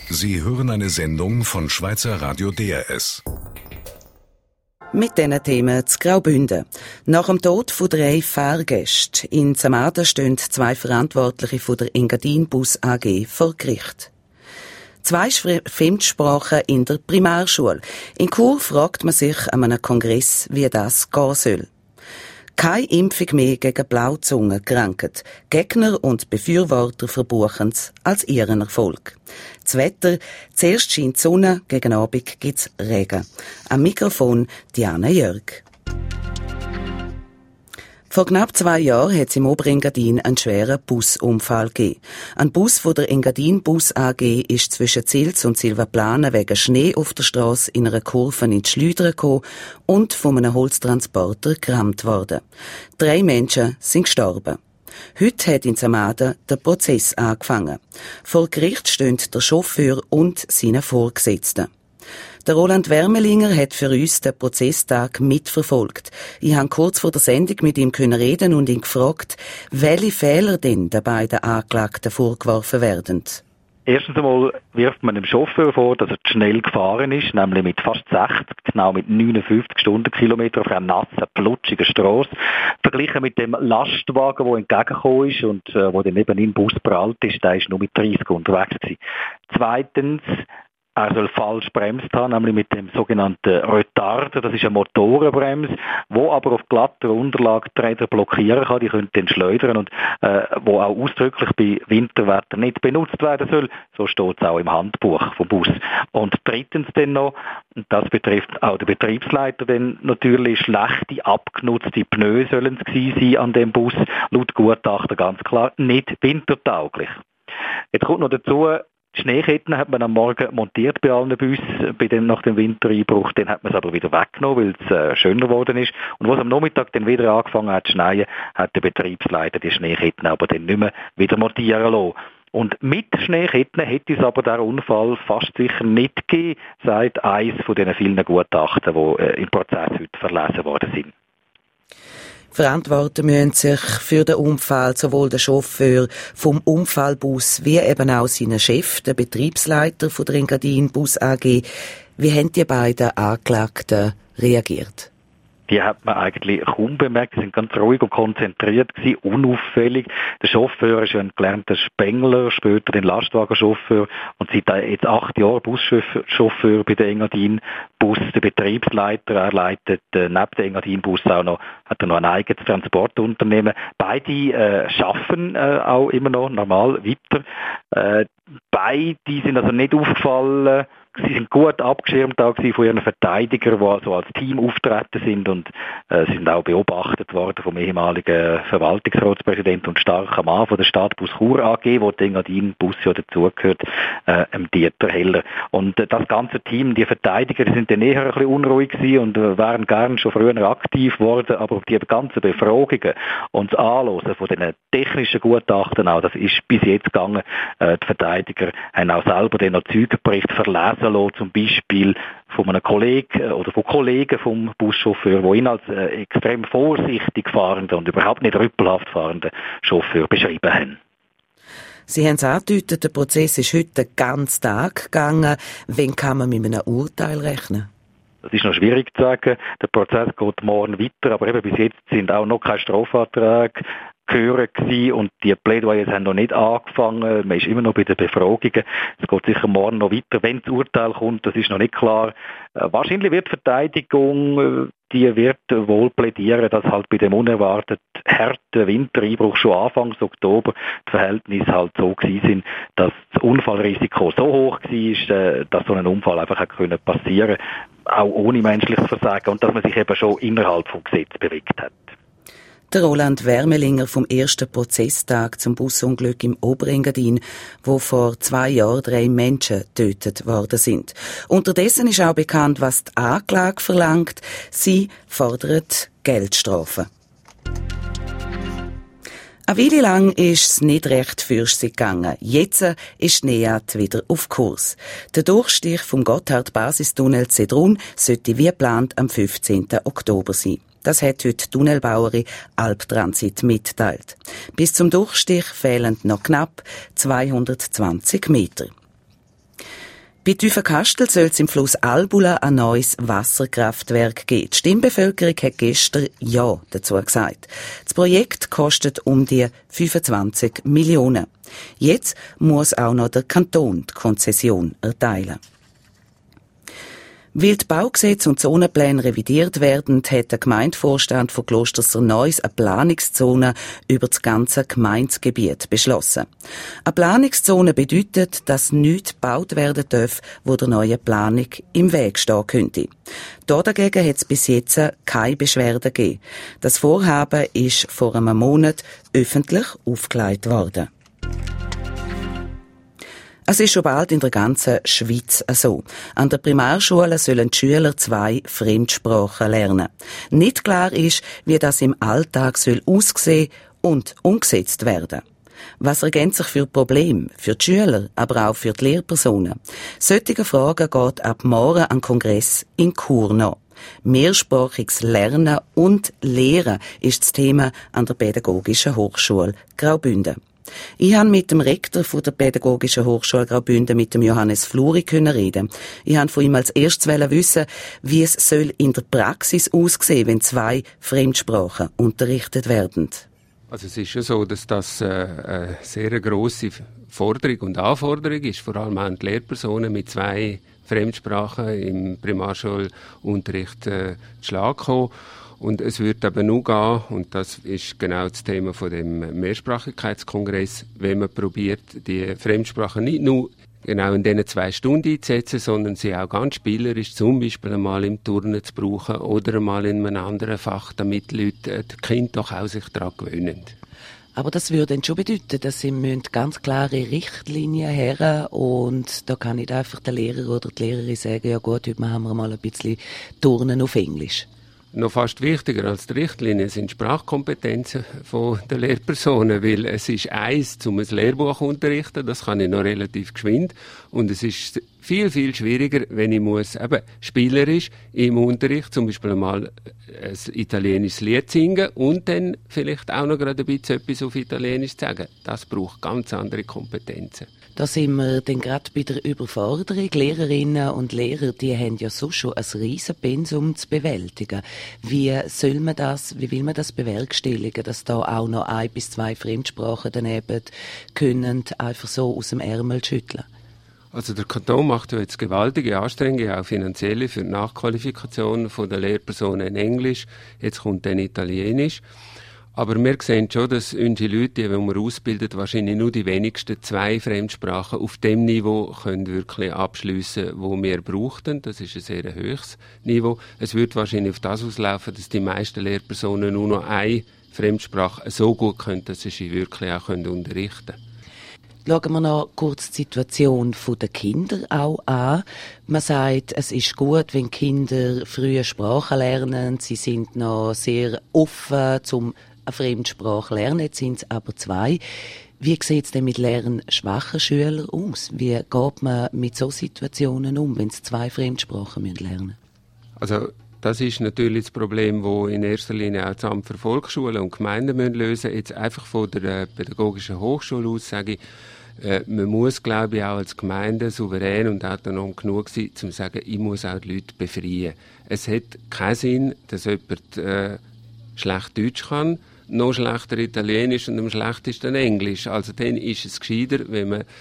Sie hören eine Sendung von Schweizer Radio DRS. Mit diesen Themen zu Graubünden. Nach dem Tod von 3 Fahrgästen in Zamaden stehen 2 Verantwortliche von der Engadin Bus AG vor Gericht. 2 Fremdsprachen in der Primarschule. In Chur fragt man sich an einem Kongress, wie das gehen soll. Keine Impfung mehr gegen Blauzungenkrankheit. Gegner und Befürworter verbuchen es als ihren Erfolg. Das Wetter: zuerst scheint die Sonne, gegen Abend gibt's Regen. Am Mikrofon Diana Jörg. Vor knapp 2 Jahren hat es im Oberengadin einen schweren Busunfall gegeben. Ein Bus von der Engadin Bus AG ist zwischen Zils und Silvaplana wegen Schnee auf der Strasse in einer Kurve in die Schleudern gekommen und von einem Holztransporter gerammt worden. 3 Menschen sind gestorben. Heute hat in Zamaden der Prozess angefangen. Vor Gericht stehen der Chauffeur und seine Vorgesetzten. Der Roland Wermelinger hat für uns den Prozesstag mitverfolgt. Ich habe kurz vor der Sendung mit ihm reden und ihn gefragt, welche Fehler denn den beiden Angeklagten vorgeworfen werden. Erstens einmal wirft man dem Chauffeur vor, dass er zu schnell gefahren ist, nämlich mit fast 60, genau mit 59 Stundenkilometer auf einer nassen, plutschigen Strasse. Verglichen mit dem Lastwagen, der entgegengekommen ist und wo dann eben in den Bus prallt ist, der ist nur mit 30 unterwegs gewesen. Zweitens, er soll falsch bremst haben, nämlich mit dem sogenannten Retarder. Das ist eine Motorenbremse, wo aber auf glatter Unterlage die Räder blockieren kann. Die können dann schleudern und wo auch ausdrücklich bei Winterwetter nicht benutzt werden soll. So steht es auch im Handbuch vom Bus. Und drittens dann noch, und das betrifft auch den Betriebsleiter, denn natürlich schlechte, abgenutzte Pneu sollen es gewesen sein an dem Bus. Laut Gutachter ganz klar nicht wintertauglich. Jetzt kommt noch dazu, die Schneeketten hat man am Morgen montiert bei allen Bussen, nach dem Wintereinbruch. Dann hat man es aber wieder weggenommen, weil es schöner geworden ist. Und was am Nachmittag dann wieder angefangen hat zu schneien, hat der Betriebsleiter die Schneeketten aber dann nicht mehr wieder montieren lassen. Und mit Schneeketten hätte es aber der Unfall fast sicher nicht gegeben, sagt eines von diesen vielen Gutachten, die im Prozess heute verlesen worden sind. Verantworten müssen sich für den Unfall sowohl der Chauffeur vom Unfallbus wie eben auch sein Chef, der Betriebsleiter von der Engadin Bus AG. Wie haben die beiden Angeklagten reagiert? Die hat man eigentlich kaum bemerkt. Sie sind ganz ruhig und konzentriert gewesen, unauffällig. Der Chauffeur ist ja ein gelernter Spengler, später den Lastwagenchauffeur und seit jetzt 8 Jahren Buschauffeur bei der Engadin Bus. Der Betriebsleiter, er leitet neben der Engadin Bus auch noch, hat er noch ein eigenes Transportunternehmen. Beide schaffen auch immer noch normal weiter. Beide sind also nicht aufgefallen. Sie sind gut abgeschirmt auch von ihren Verteidigern, die also als Team auftreten sind und sie sind auch beobachtet worden vom ehemaligen Verwaltungsratspräsidenten und starken Mann von der Stadtbus Chur AG, wo der Engadin Bus ja dazugehört, Dieter Heller. Und das ganze Team, die Verteidiger, die sind dann eher ein bisschen unruhig gewesen und wären gern schon früher aktiv geworden, aber auf die ganzen Befragungen und das Anhören von den technischen Gutachten auch, das ist bis jetzt gegangen. Die Verteidiger haben auch selber den Zeugenbericht verlesen lassen, zum Beispiel von einem Kollegen oder von Kollegen vom Buschauffeur, die ihn als extrem vorsichtig fahrenden und überhaupt nicht rüppelhaft fahrenden Chauffeur beschrieben haben. Sie haben es angedeutet, der Prozess ist heute den ganzen Tag gegangen. Wann kann man mit einem Urteil rechnen? Das ist noch schwierig zu sagen. Der Prozess geht morgen weiter, aber eben bis jetzt sind auch noch keine Strafanträge gehört gewesen und die Plädoyers haben noch nicht angefangen. Man ist immer noch bei den Befragungen. Es geht sicher morgen noch weiter, wenn das Urteil kommt. Das ist noch nicht klar. Wahrscheinlich wird die Verteidigung, die wird wohl plädieren, dass halt bei dem unerwartet harten Wintereinbruch schon Anfang Oktober die Verhältnisse halt so gewesen sind, dass das Unfallrisiko so hoch war, dass so ein Unfall einfach passieren konnte, auch ohne menschliches Versagen und dass man sich eben schon innerhalb vom Gesetz bewegt hat. Der Roland Wermelinger vom ersten Prozesstag zum Busunglück im Oberengadin, wo vor 2 Jahren 3 Menschen getötet worden sind. Unterdessen ist auch bekannt, was die Anklage verlangt. Sie fordert Geldstrafen. Eine Weile lang ist es nicht recht für sie gegangen. Jetzt ist NEAT wieder auf Kurs. Der Durchstich vom Gotthard-Basistunnel Zedrun sollte wie geplant am 15. Oktober sein. Das hat heute die Tunnelbauerin Alptransit mitteilt. Bis zum Durchstich fehlen noch knapp 220 Meter. Bei Tüfenkastel soll es im Fluss Albula ein neues Wasserkraftwerk geben. Die Stimmbevölkerung hat gestern Ja dazu gesagt. Das Projekt kostet um die 25 Millionen. Jetzt muss auch noch der Kanton die Konzession erteilen. Weil die Baugesetze und Zonenpläne revidiert werden, hat der Gemeindevorstand von Klostersser Neuss eine Planungszone über das ganze Gemeindegebiet beschlossen. Eine Planungszone bedeutet, dass nichts gebaut werden darf, wo der neuen Planung im Weg stehen könnte. Dagegen hat es bis jetzt keine Beschwerden gegeben. Das Vorhaben ist vor einem Monat öffentlich aufgelegt worden. Es ist schon bald in der ganzen Schweiz so. An der Primarschule sollen die Schüler 2 Fremdsprachen lernen. Nicht klar ist, wie das im Alltag aussehen und umgesetzt werden. Was ergänzt sich für Probleme, für die Schüler, aber auch für die Lehrpersonen? Solche Fragen geht ab morgen am Kongress in Chur noch. Mehrsprachiges Lernen und Lehren ist das Thema an der Pädagogischen Hochschule Graubünden. Ich habe mit dem Rektor von der Pädagogischen Hochschule Graubünden, mit dem Johannes Fluri, reden. Ich wollte von ihm als erstes wissen, wie es soll in der Praxis aussehen, wenn 2 Fremdsprachen unterrichtet werden. Also es ist schon so, dass das eine sehr grosse Forderung und Anforderung ist, vor allem an die Lehrpersonen mit 2 Fremdsprachen im Primarschulunterricht zu Schlag kommen. Und es wird aber nur gehen, und das ist genau das Thema von dem Mehrsprachigkeitskongress, wenn man probiert, die Fremdsprachen nicht nur genau in diesen 2 Stunden einzusetzen, sondern sie auch ganz spielerisch, zum Beispiel einmal im Turnen zu brauchen oder einmal in einem anderen Fach, damit die Leute, die Kinder doch auch sich daran gewöhnen. Aber das würde dann schon bedeuten, dass sie ganz klare Richtlinien haben und da kann nicht einfach der Lehrer oder die Lehrerin sagen, ja gut, heute machen wir mal ein bisschen Turnen auf Englisch. Noch fast wichtiger als die Richtlinien sind Sprachkompetenzen der Lehrpersonen, weil es ist eins, um ein Lehrbuch zu unterrichten, das kann ich noch relativ geschwind, und es ist viel, viel schwieriger, wenn ich muss eben spielerisch im Unterricht zum Beispiel einmal ein italienisches Lied singen und dann vielleicht auch noch gerade ein bisschen etwas auf Italienisch sagen. Das braucht ganz andere Kompetenzen. Da sind wir dann gerade bei der Überforderung. Lehrerinnen und Lehrer, die haben ja so schon ein riesen Pensum zu bewältigen. Wie will man das bewerkstelligen, dass da auch noch 1 bis 2 Fremdsprachen daneben können, einfach so aus dem Ärmel schütteln? Also der Kanton macht ja jetzt gewaltige Anstrengungen, auch finanzielle, für die Nachqualifikation der Lehrpersonen in Englisch. Jetzt kommt dann Italienisch. Aber wir sehen schon, dass unsere Leute, die wir ausbilden, wahrscheinlich nur die wenigsten 2 Fremdsprachen auf dem Niveau können wirklich abschliessen, wo wir brauchten. Das ist ein sehr hohes Niveau. Es wird wahrscheinlich auf das auslaufen, dass die meisten Lehrpersonen nur noch 1 Fremdsprache so gut können, dass sie sie wirklich auch unterrichten können. Schauen wir noch kurz die Situation der Kinder auch an. Man sagt, es ist gut, wenn Kinder frühe Sprachen lernen. Sie sind noch sehr offen zum eine Fremdsprache lernen. Jetzt sind es aber 2. Wie sieht es denn mit lernschwachen Schülern aus? Wie geht man mit solchen Situationen um, wenn sie 2 Fremdsprachen lernen müssen? Also das ist natürlich das Problem, das in erster Linie auch das Amt für Volksschulen und Gemeinden lösen müssen. Jetzt einfach von der Pädagogischen Hochschule aus sage ich, man muss, glaube ich, auch als Gemeinde souverän und autonom genug sein, um zu sagen, ich muss auch die Leute befreien. Es hat keinen Sinn, dass jemand schlecht Deutsch kann, noch schlechter Italienisch und am schlechtesten Englisch. Also dann ist es gescheiter, wenn man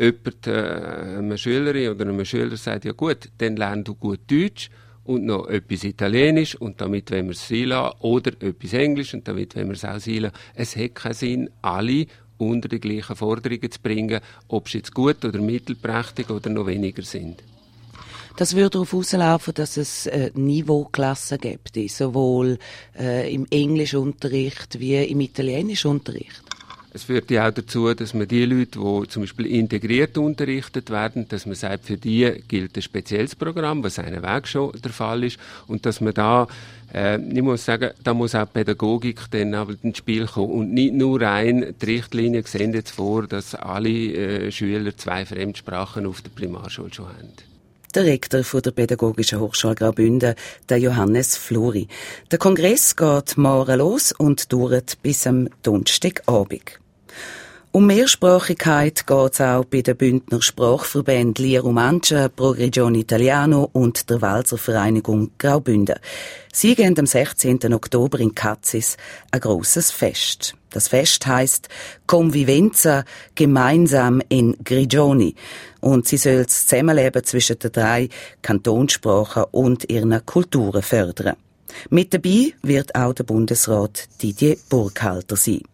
einer Schülerin oder einem Schüler sagt, ja gut, dann lern du gut Deutsch und noch etwas Italienisch und damit wollen wir es sein lassen, oder etwas Englisch und damit wollen wir es auch sein lassen. Es hat keinen Sinn, alle unter die gleichen Forderungen zu bringen, ob sie jetzt gut oder mittelprächtig oder noch weniger sind. Das würde darauf hinauslaufen, dass es Niveauklassen gibt, sowohl im Englischunterricht wie im Italienischunterricht. Es führt ja auch dazu, dass man die Leute, die zum Beispiel integriert unterrichtet werden, dass man sagt, für die gilt ein spezielles Programm, was einen Weg schon der Fall ist, und dass man da, ich muss sagen, da muss auch Pädagogik dann aber ins Spiel kommen und nicht nur die Richtlinien sehen jetzt vor, dass alle Schüler 2 Fremdsprachen auf der Primarschule schon haben. Der Rektor von der Pädagogischen Hochschule Graubünden, der Johannes Fluri. Der Kongress geht morgen los und dauert bis am Donnerstagabend. Um Mehrsprachigkeit geht es auch bei den Bündner Sprachverbänden Lia Romancia, Progregione Italiano und der Walser Vereinigung Graubünden. Sie gehen am 16. Oktober in Cazis ein grosses Fest. Das Fest heisst Convivenza gemeinsam in Grigioni und sie soll das Zusammenleben zwischen den 3 Kantonssprachen und ihren Kulturen fördern. Mit dabei wird auch der Bundesrat Didier Burkhalter sein.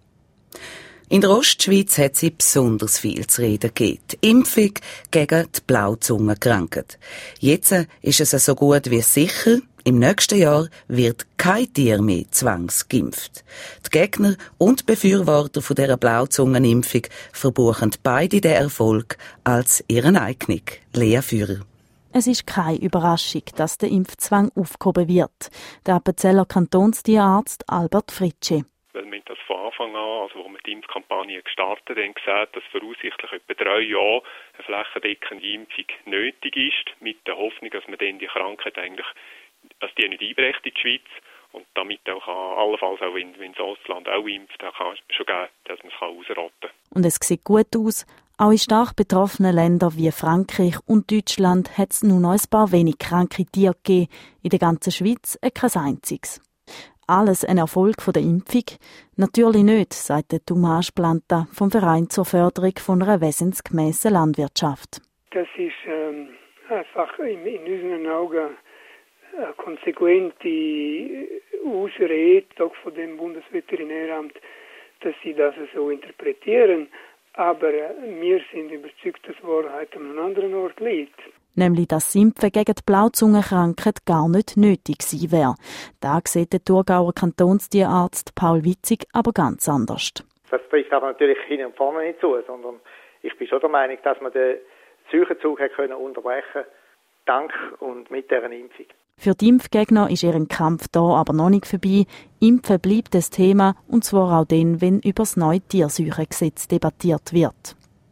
In der Ostschweiz hat sie besonders viel zu reden gegeben. Die Impfung gegen die Blauzungenkrankheit. Jetzt ist es so gut wie sicher, im nächsten Jahr wird kein Tier mehr zwangsgeimpft. Die Gegner und Befürworter von dieser Blauzungenimpfung verbuchen beide den Erfolg als ihren eigenen. Lea Führer. Es ist keine Überraschung, dass der Impfzwang aufgehoben wird. Der Appenzeller Kantonstierarzt Albert Fritschi. Weil wir das von Anfang an, also wo wir die Impfkampagne gestartet haben, gesagt, dass voraussichtlich etwa 3 Jahre eine flächendeckende Impfung nötig ist, mit der Hoffnung, dass man dann die Krankheit eigentlich, dass die nicht einbricht in die Schweiz und damit auch allenfalls auch wenn das Ausland auch impft, dann kann es schon geben, dass man es ausrotten kann. Und es sieht gut aus. Auch in stark betroffenen Ländern wie Frankreich und Deutschland hat es nur noch ein paar wenig kranke Tiere gegeben. In der ganzen Schweiz kein einziges. Alles ein Erfolg der Impfung? Natürlich nicht, sagt Tomas Planta vom Verein zur Förderung von einer wesensgemässen Landwirtschaft. Das ist einfach in unseren Augen eine konsequente Ausrede auch von dem Bundesveterinäramt, dass sie das so interpretieren. Aber wir sind überzeugt, dass die Wahrheit an einem anderen Ort liegt. Nämlich, dass das Impfen gegen die Blauzungenkrankheit gar nicht nötig gewesen wäre. Da sieht der Thurgauer Kantonstierarzt Paul Witzig aber ganz anders. Das trifft aber natürlich hin und vorne nicht zu, sondern ich bin schon der Meinung, dass man den Seuchenzug unterbrechen konnte, dank und mit dieser Impfung. Für die Impfgegner ist ihr Kampf da aber noch nicht vorbei. Impfen bleibt das Thema, und zwar auch dann, wenn über das neue Tierseuchengesetz debattiert wird.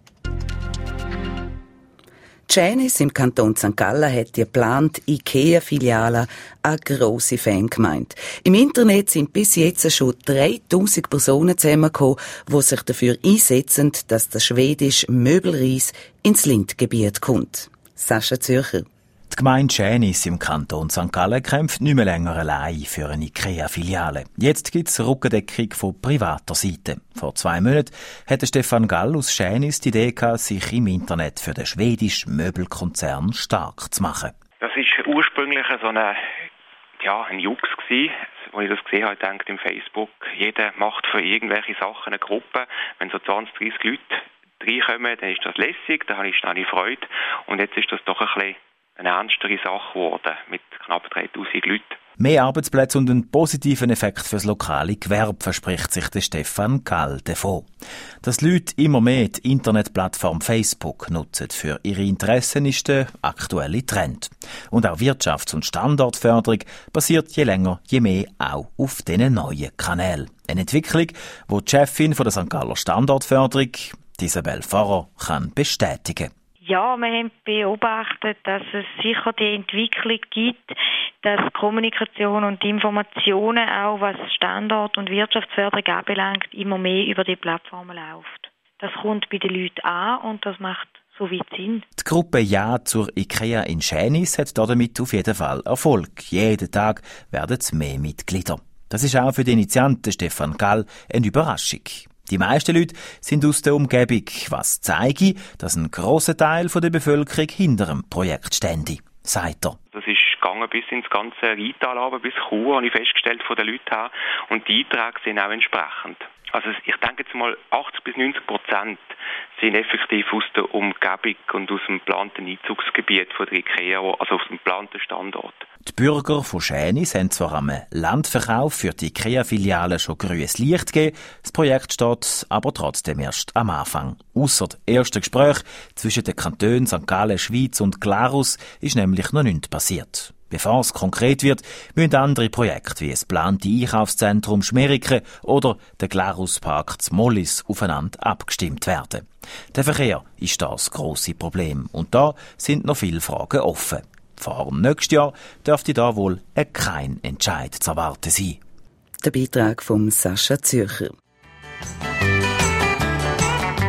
Janice im Kanton St. Gallen hat die geplante IKEA-Filiale eine grosse Fangemeinde. Im Internet sind bis jetzt schon 3000 Personen zusammengekommen, die sich dafür einsetzen, dass der schwedische Möbelreis ins Lindgebiet kommt. Sascha Zürcher. Die Gemeinde Schänis im Kanton St. Gallen kämpft nicht mehr länger allein für eine IKEA-Filiale. Jetzt gibt es Rückendeckung von privater Seite. Vor 2 Monaten hatte Stefan Gall aus Schänis die Idee gehabt, sich im Internet für den schwedischen Möbelkonzern stark zu machen. Das war ursprünglich so ein Jux gewesen. Als ich das gesehen habe, dachte im Facebook, jeder macht für irgendwelche Sachen eine Gruppe. Wenn so 20, 30 Leute reinkommen, dann ist das lässig, dann habe ich schnell Freude. Und jetzt ist das doch ein bisschen eine ernstere Sache geworden, mit knapp 3000 Leuten. Mehr Arbeitsplätze und einen positiven Effekt für das lokale Gewerbe verspricht sich der Stefan Gall davon. Dass Leute immer mehr die Internetplattform Facebook nutzen für ihre Interessen, ist der aktuelle Trend. Und auch Wirtschafts- und Standortförderung basiert je länger, je mehr auch auf diesen neuen Kanälen. Eine Entwicklung, die die Chefin von der St. Galler Standortförderung, Isabel Pfarrer, kann bestätigen. Ja, wir haben beobachtet, dass es sicher die Entwicklung gibt, dass Kommunikation und Informationen, auch was Standort- und Wirtschaftsförderung anbelangt, immer mehr über die Plattformen läuft. Das kommt bei den Leuten an und das macht so weit Sinn. Die Gruppe Ja zur IKEA in Schänis hat damit auf jeden Fall Erfolg. Jeden Tag werden es mehr Mitglieder. Das ist auch für den Initianten Stefan Gall eine Überraschung. Die meisten Leute sind aus der Umgebung, was zeige, dass ein grosser Teil der Bevölkerung hinter dem Projekt stände, sagt er. Das ist gegangen bis ins ganze Rheintal, aber bis Chur, habe ich festgestellt von den Leuten her. Und die Einträge sind auch entsprechend. Also ich denke jetzt mal 80-90% sind effektiv aus der Umgebung und aus dem geplanten Einzugsgebiet von der IKEA, also aus dem geplanten Standort. Die Bürger von Schänis haben zwar am Landverkauf für die IKEA-Filiale schon grünes Licht gegeben, das Projekt steht aber trotzdem erst am Anfang. Ausser dem ersten Gespräch zwischen den Kantonen St. Gallen, Schweiz und Glarus ist nämlich noch nichts passiert. Bevor es konkret wird, müssen andere Projekte wie das geplante Einkaufszentrum Schmeriken oder der Glaruspark Zmollis aufeinander abgestimmt werden. Der Verkehr ist das grosse Problem und da sind noch viele Fragen offen. Vor dem nächsten Jahr dürfte da wohl kein Entscheid zu erwarten sein. Der Beitrag von Sascha Zürcher.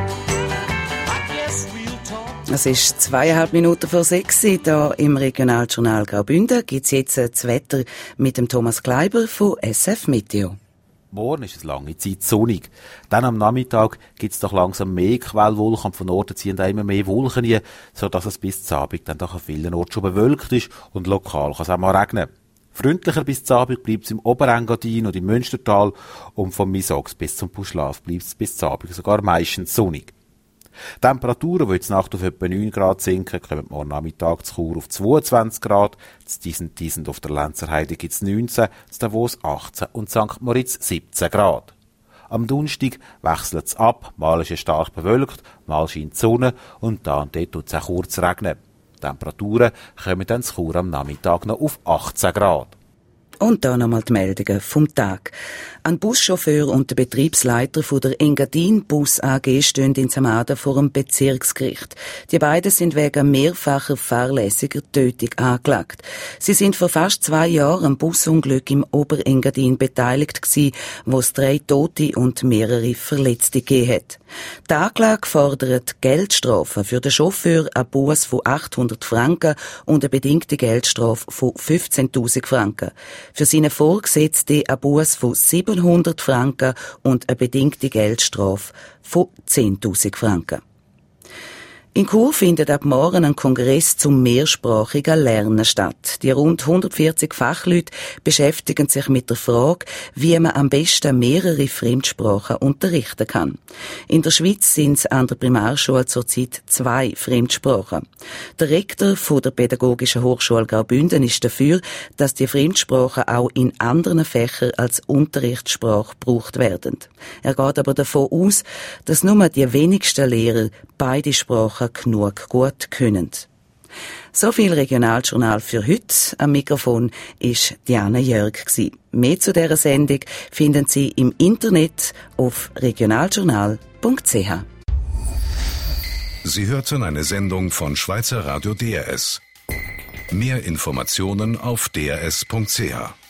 Es ist 2,5 Minuten vor 6 Uhr. Hier im Regionaljournal Graubünden gibt es jetzt das Wetter mit dem Thomas Kleiber von SF Meteo. Morgen ist es lange Zeit sonnig. Dann am Nachmittag gibt es doch langsam mehr Quellwolken und von Norden ziehen da immer mehr Wolken rein, sodass es bis zum Abend dann doch an vielen Orten schon bewölkt ist und lokal kann es auch mal regnen. Freundlicher bis zum Abend bleibt es im Oberengadin und im Münstertal und vom Misox bis zum Puschlaf bleibt es bis zum Abend sogar meistens sonnig. Temperaturen, die jetzt Nacht auf etwa 9 Grad sinken, kommen morgen Nachmittag zu Chur auf 22 Grad, zu Diesen auf der Lenzerheide gibt es 19, zu Davos 18 und St. Moritz 17 Grad. Am Donnerstag wechselt es ab, mal ist es stark bewölkt, mal scheint die Sonne und da und dort tut es auch kurz regnen. Die Temperaturen kommen dann zu Chur am Nachmittag noch auf 18 Grad. Und da nochmal die Meldungen vom Tag. Ein Buschauffeur und der Betriebsleiter von der Engadin Bus AG stehen in Samaden vor dem Bezirksgericht. Die beiden sind wegen mehrfacher fahrlässiger Tötung angeklagt. Sie sind vor fast 2 Jahren am Busunglück im Oberengadin beteiligt gewesen, wo es 3 Tote und mehrere Verletzte gegeben hat. Die Anklage fordert Geldstrafen für den Chauffeur, einen Buß von 800 Franken und eine bedingte Geldstrafe von 15.000 Franken. Für seine Vorgesetzte ein Buß von 700 Franken und eine bedingte Geldstrafe von 10.000 Franken. In Chur findet ab morgen ein Kongress zum mehrsprachigen Lernen statt. Die rund 140 Fachleute beschäftigen sich mit der Frage, wie man am besten mehrere Fremdsprachen unterrichten kann. In der Schweiz sind es an der Primarschule zurzeit 2 Fremdsprachen. Der Rektor von der Pädagogischen Hochschule Graubünden ist dafür, dass die Fremdsprachen auch in anderen Fächern als Unterrichtssprache gebraucht werden. Er geht aber davon aus, dass nur die wenigsten Lehrer beide Sprachen genug gut können. So viel Regionaljournal für heute. Am Mikrofon ist Diana Jörg. Mehr zu dieser Sendung finden Sie im Internet auf regionaljournal.ch. Sie hörten eine Sendung von Schweizer Radio DRS. Mehr Informationen auf drs.ch.